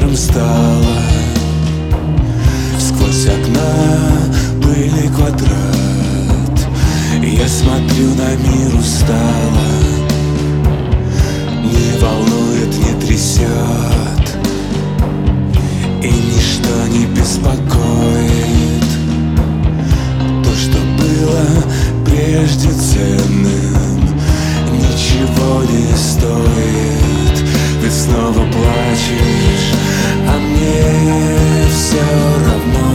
вечером стало. Сквозь окна пыль и квадрат. Я смотрю на мир устало. Не волнует, не трясет, и ничто не беспокоит. То, что было прежде ценным, ничего не стоит. Ведь снова плачешь, а мне все равно.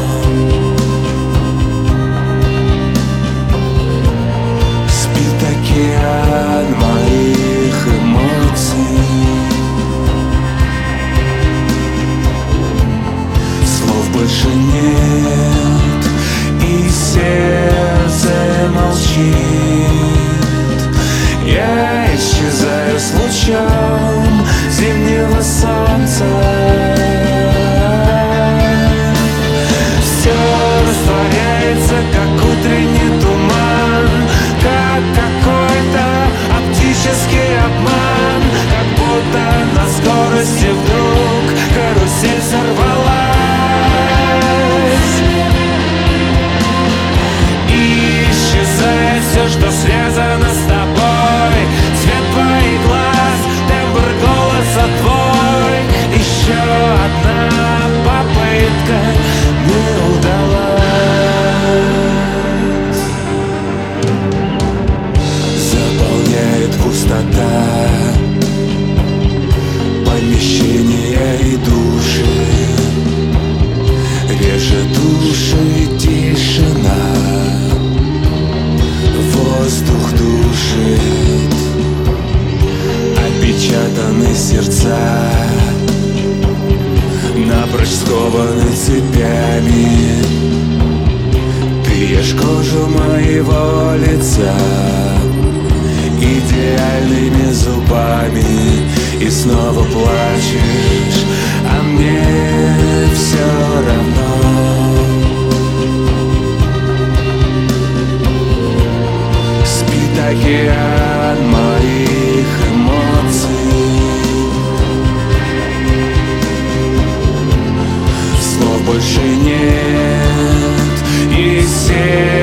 Спит океан моих эмоций. Слов больше нет, и сердце молчит. Я исчезаю с лучом зимнего солнца. Все растворяется, как утренний туман, как какой-то оптический обман. Как будто на скорости вдруг карусель сорвалась. И исчезает все, что связано с тобой. Цвет твоих глаз, тембр голоса твой. Еще одна попытка не удалась. Заполняет пустота помещения и души. Режет уши тишина. Воздух душит. Опечатаны сердца, напрочь скованы цепями. Ты ешь кожу моего лица идеальными зубами. И снова плачешь, а мне все равно. Спит океан моих эмоций. Слов больше нет, и сердце